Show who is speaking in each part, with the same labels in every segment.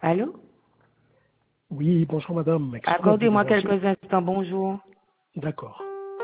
Speaker 1: Allô?
Speaker 2: Oui, bonjour madame. Excusez-moi de vous
Speaker 1: Accordez-moi
Speaker 2: déranger.
Speaker 1: quelques instants, bonjour.
Speaker 2: D'accord.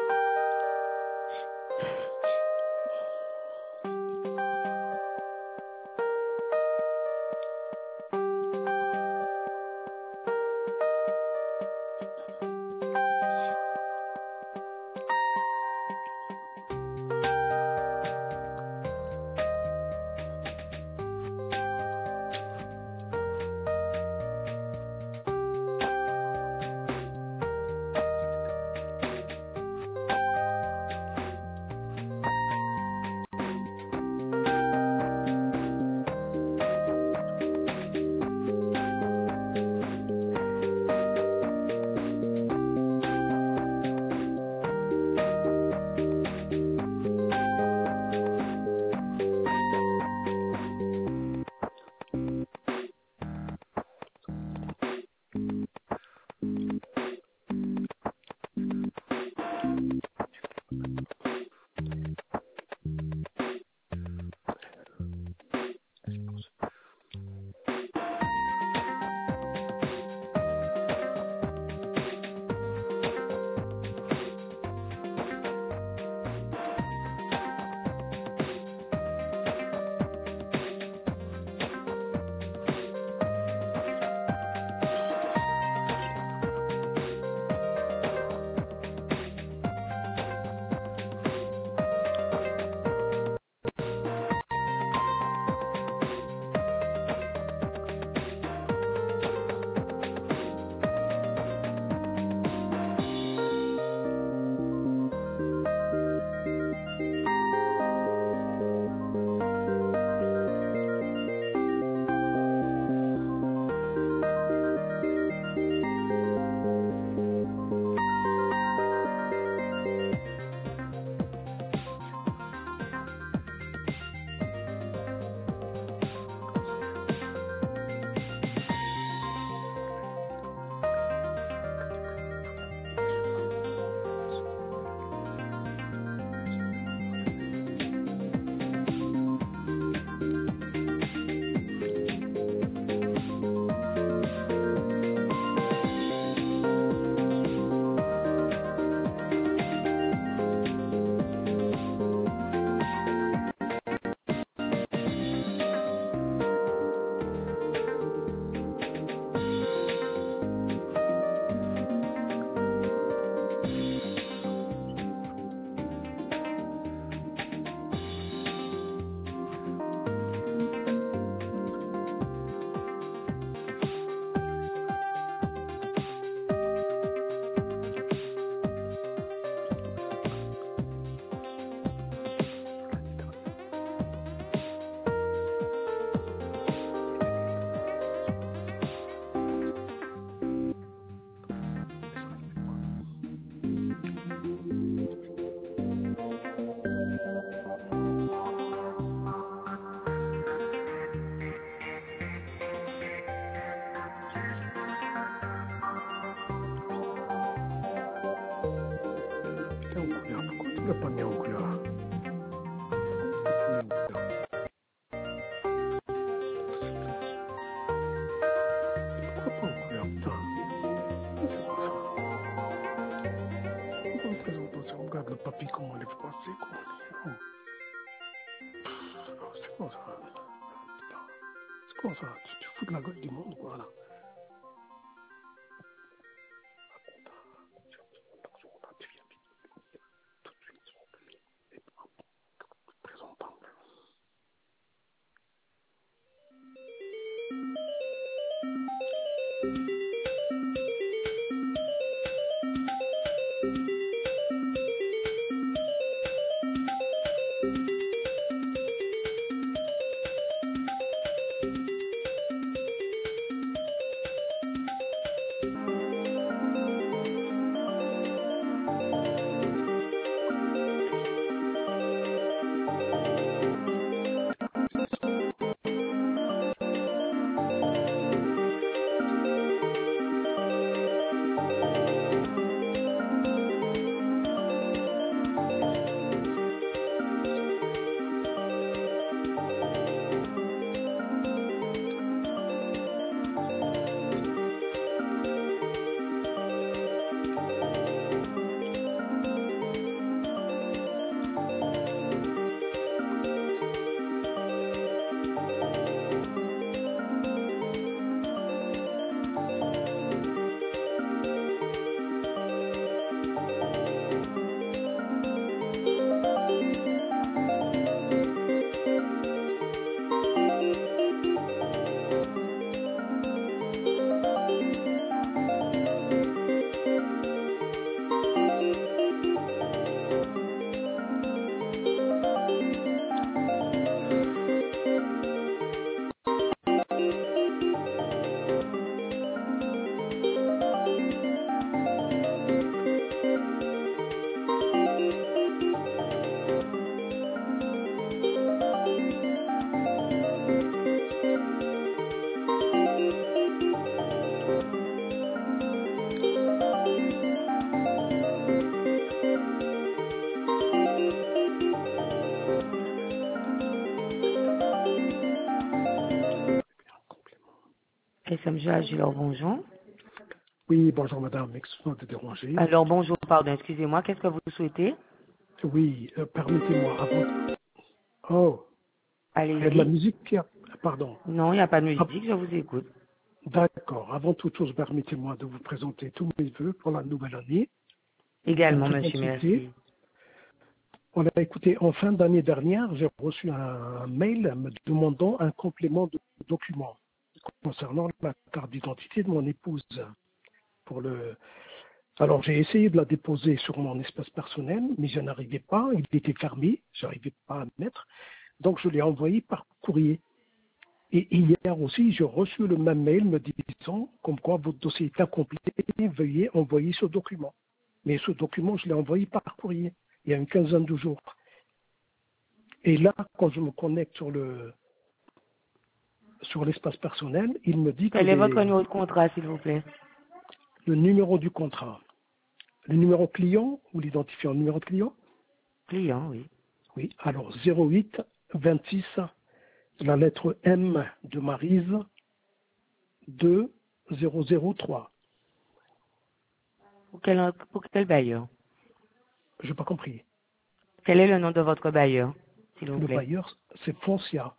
Speaker 2: C'est en couleur. Pourquoi tu ne l'as pas mis en couleur? Pourquoi pas en couleur, putain? C'est quoi ça? Bonne présentation. Regarde le papier, comment il est passé, quoi. C'est quoi ça? Putain. C'est quoi ça? Tu fous de la gueule du monde, quoi, là. Tu viens tout de suite sur lui. Et présentable.
Speaker 1: SMG Agilor, bonjour.
Speaker 2: Oui, bonjour madame, excusez-moi de déranger.
Speaker 1: Alors, bonjour, pardon, excusez-moi, qu'est-ce que vous souhaitez?
Speaker 2: Oui, permettez-moi avant... Oh, il y a de la
Speaker 1: Allez-y.
Speaker 2: musique Pardon.
Speaker 1: Non, il n'y a pas de
Speaker 2: Ah,
Speaker 1: musique, je vous écoute.
Speaker 2: d'accord, avant toute chose, permettez-moi de vous présenter tous mes vœux pour la nouvelle année. En
Speaker 1: Également,
Speaker 2: toute bonne
Speaker 1: monsieur,
Speaker 2: santé.
Speaker 1: merci.
Speaker 2: On a écouté, en fin d'année dernière, j'ai reçu un mail me demandant un complément de document concernant la carte d'identité de mon épouse. Pour le... Alors j'ai essayé de la déposer sur mon espace personnel, mais je n'arrivais pas, il était fermé, je n'arrivais pas à mettre, donc je l'ai envoyé par courrier. Et hier aussi, j'ai reçu le même mail me disant comme quoi votre dossier est incomplet, veuillez envoyer ce document. Mais ce document, je l'ai envoyé par courrier, il y a une quinzaine de jours. Et là, quand je me connecte sur l'espace personnel, il me dit que
Speaker 1: Quel est votre numéro de contrat, s'il vous plaît?
Speaker 2: le numéro du contrat, le numéro client ou l'identifiant numéro de client.
Speaker 1: Client, oui.
Speaker 2: Oui, alors 08 26, la lettre M de Maryse, 2003.
Speaker 1: Pour quel bailleur?
Speaker 2: Je n'ai pas compris.
Speaker 1: Quel est le nom de votre bailleur, s'il vous
Speaker 2: Le
Speaker 1: plaît?
Speaker 2: bailleur, c'est Foncia.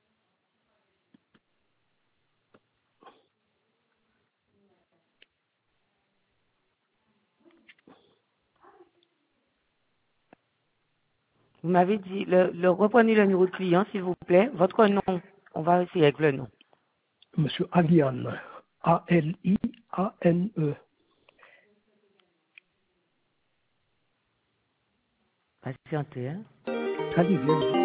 Speaker 1: Vous m'avez dit, reprenez le numéro de client, s'il vous plaît. Votre nom, on va essayer avec le nom.
Speaker 2: Monsieur Aliane, Aliane.
Speaker 1: Patientez, hein.
Speaker 2: Allez-y, allez-y.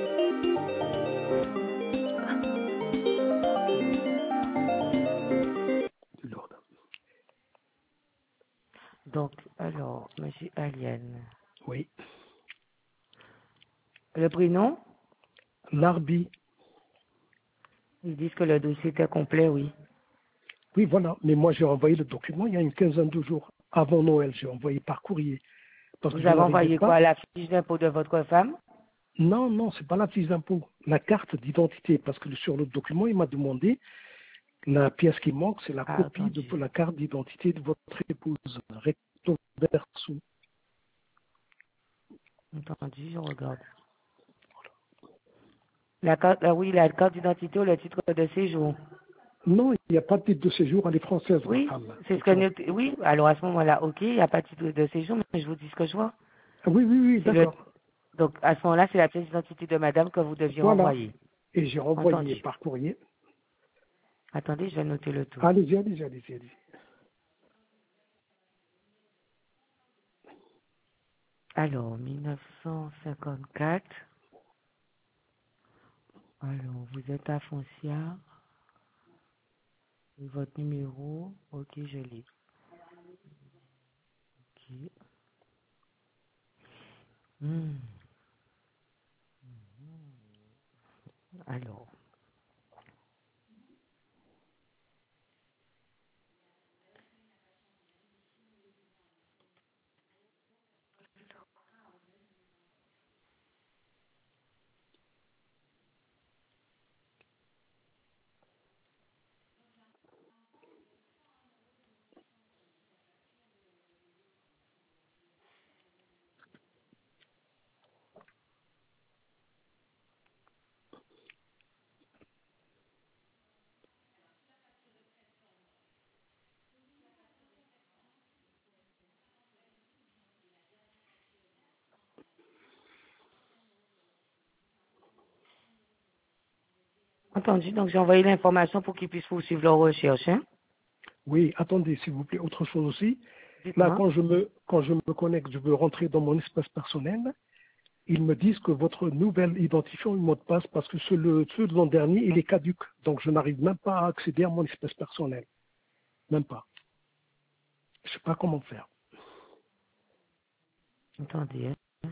Speaker 2: Lord.
Speaker 1: Donc, alors, monsieur Alien.
Speaker 2: Oui.
Speaker 1: Le prénom?
Speaker 2: Larbi.
Speaker 1: Ils disent que le dossier était complet, oui.
Speaker 2: Oui, voilà. Mais moi, j'ai envoyé le document il y a une quinzaine de jours. Avant Noël, j'ai envoyé par courrier. Parce que
Speaker 1: Vous
Speaker 2: je
Speaker 1: avez
Speaker 2: n'arrivais
Speaker 1: envoyé
Speaker 2: pas.
Speaker 1: quoi? La fiche d'impôt de votre femme?
Speaker 2: Non, non, c'est pas la fiche d'impôt. La carte d'identité. Parce que sur le document, il m'a demandé la pièce qui manque, c'est la
Speaker 1: Ah,
Speaker 2: copie de
Speaker 1: entendu.
Speaker 2: la carte d'identité de votre épouse. Recto verso.
Speaker 1: Entendu, je regarde. La carte, oui, la carte d'identité ou le titre de séjour.
Speaker 2: Non, il n'y a pas de titre de séjour. Elle est française, ma
Speaker 1: Oui,
Speaker 2: femme.
Speaker 1: c'est ce que
Speaker 2: Plutôt.
Speaker 1: oui, alors à ce moment-là, ok, il n'y a pas de titre de séjour, mais je vous dis ce que je vois.
Speaker 2: Ah oui, oui, oui,
Speaker 1: C'est le,
Speaker 2: d'accord.
Speaker 1: donc à ce moment-là, c'est la pièce d'identité de madame que vous deviez
Speaker 2: Voilà.
Speaker 1: renvoyer.
Speaker 2: Et j'ai renvoyé
Speaker 1: Entendu.
Speaker 2: par courrier.
Speaker 1: Attendez, je vais noter le tout.
Speaker 2: Allez-y, allez-y, allez-y, allez-y.
Speaker 1: Alors, 1954. Alors, vous êtes à Foncia. Et votre numéro, ok, je l'ai. Ok. Hmm. Alors, entendu, donc j'ai envoyé l'information pour qu'ils puissent poursuivre leur recherche. Hein.
Speaker 2: Oui, attendez, s'il vous plaît, autre chose aussi. Là,
Speaker 1: Dites-moi.
Speaker 2: quand je me connecte, je veux rentrer dans mon espace personnel. Ils me disent que votre nouvelle identifiant est mot de passe parce que ceux de l'an dernier, il est caduque. Donc, je n'arrive même pas à accéder à mon espace personnel. Même pas. Je sais pas comment faire.
Speaker 1: Attendez. Hein.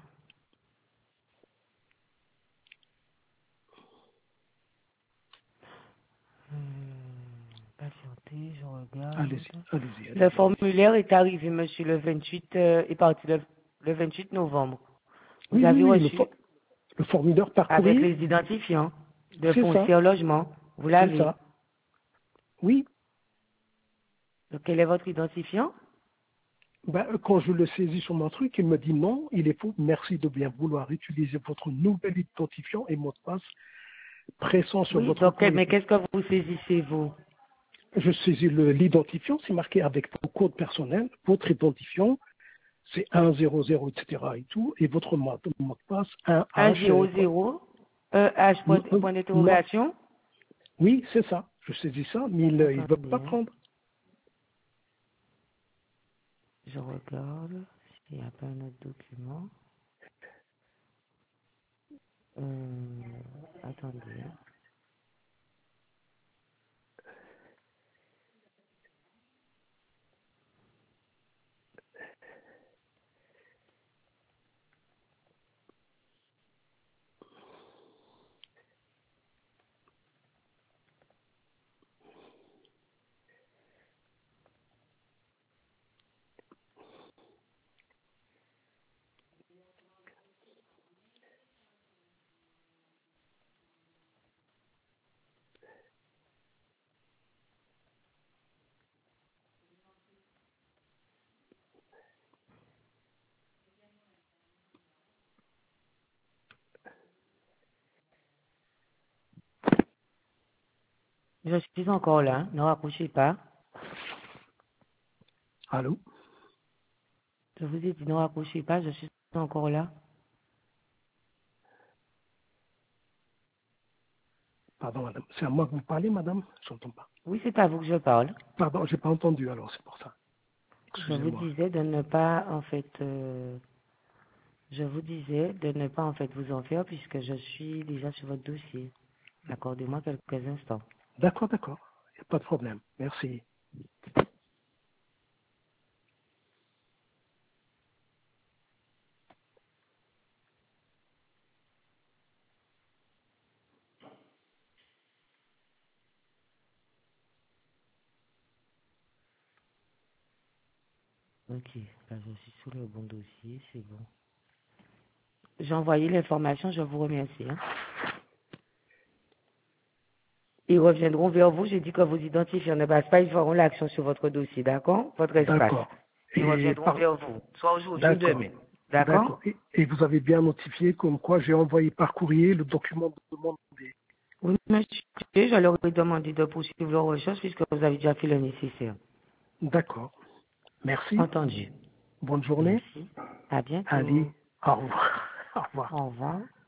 Speaker 1: Patientez, je
Speaker 2: Allez-y,
Speaker 1: regarde.
Speaker 2: allez-y,
Speaker 1: Le
Speaker 2: allez-y, allez-y.
Speaker 1: formulaire est arrivé, monsieur, le 28, est parti le 28 novembre. Vous
Speaker 2: Oui, oui,
Speaker 1: avez
Speaker 2: oui,
Speaker 1: reçu
Speaker 2: le formulaire par
Speaker 1: avec
Speaker 2: courrier,
Speaker 1: les identifiants de
Speaker 2: c'est ça,
Speaker 1: foncier au logement. Vous
Speaker 2: c'est
Speaker 1: l'avez.
Speaker 2: ça. Oui,
Speaker 1: Donc, quel est votre identifiant?
Speaker 2: Ben, quand je le saisis sur mon truc, il me dit non, il est faux. Merci de bien vouloir utiliser votre nouvel identifiant et mot de passe pressant sur
Speaker 1: Oui,
Speaker 2: votre
Speaker 1: donc,
Speaker 2: courrier.
Speaker 1: mais qu'est-ce que vous saisissez, vous?
Speaker 2: Je saisis l'identifiant, c'est marqué avec vos codes personnels, votre identifiant, c'est 100, etc. et tout, et votre mot de passe 1H.
Speaker 1: 100, H, point
Speaker 2: Non,
Speaker 1: d'interrogation.
Speaker 2: oui, c'est ça. Je saisis ça, mais ils ne veulent
Speaker 1: Attendez,
Speaker 2: pas
Speaker 1: hein.
Speaker 2: prendre.
Speaker 1: Je regarde s'il n'y a pas un autre document. Attendez, hein. Je suis encore là, hein. Ne raccrochez pas.
Speaker 2: Allô?
Speaker 1: Je vous ai dit ne raccrochez pas, je suis encore là.
Speaker 2: Pardon, madame. C'est à moi que vous parlez, madame? Je n'entends pas.
Speaker 1: Oui, c'est à vous que je parle.
Speaker 2: Pardon, j'ai pas entendu, alors c'est pour ça.
Speaker 1: Je vous
Speaker 2: Excusez-moi.
Speaker 1: disais de ne pas, en fait, je vous disais de ne pas, en fait, vous en faire puisque je suis déjà sur votre dossier. Accordez-moi quelques instants.
Speaker 2: D'accord, d'accord. Il n'y a pas de problème. Merci.
Speaker 1: Ok, là, je suis sur le bon dossier, c'est bon. J'ai envoyé l'information, je vous remercie, hein. Ils reviendront vers vous. J'ai dit que vos identifiants ne passent pas. Ils feront l'action sur votre dossier, d'accord? Votre espace.
Speaker 2: D'accord.
Speaker 1: Ils
Speaker 2: Et
Speaker 1: reviendront
Speaker 2: par...
Speaker 1: vers vous, soit aujourd'hui ou
Speaker 2: D'accord.
Speaker 1: demain. D'accord?
Speaker 2: D'accord. Et vous avez bien notifié comme quoi j'ai envoyé par courrier le document demandé.
Speaker 1: Oui, monsieur, je leur ai demandé de poursuivre leur recherche puisque vous avez déjà fait le nécessaire.
Speaker 2: D'accord. Merci.
Speaker 1: Entendu.
Speaker 2: Bonne journée.
Speaker 1: Merci. À
Speaker 2: Allez,
Speaker 1: bientôt.
Speaker 2: au revoir. Au revoir.
Speaker 1: Au revoir.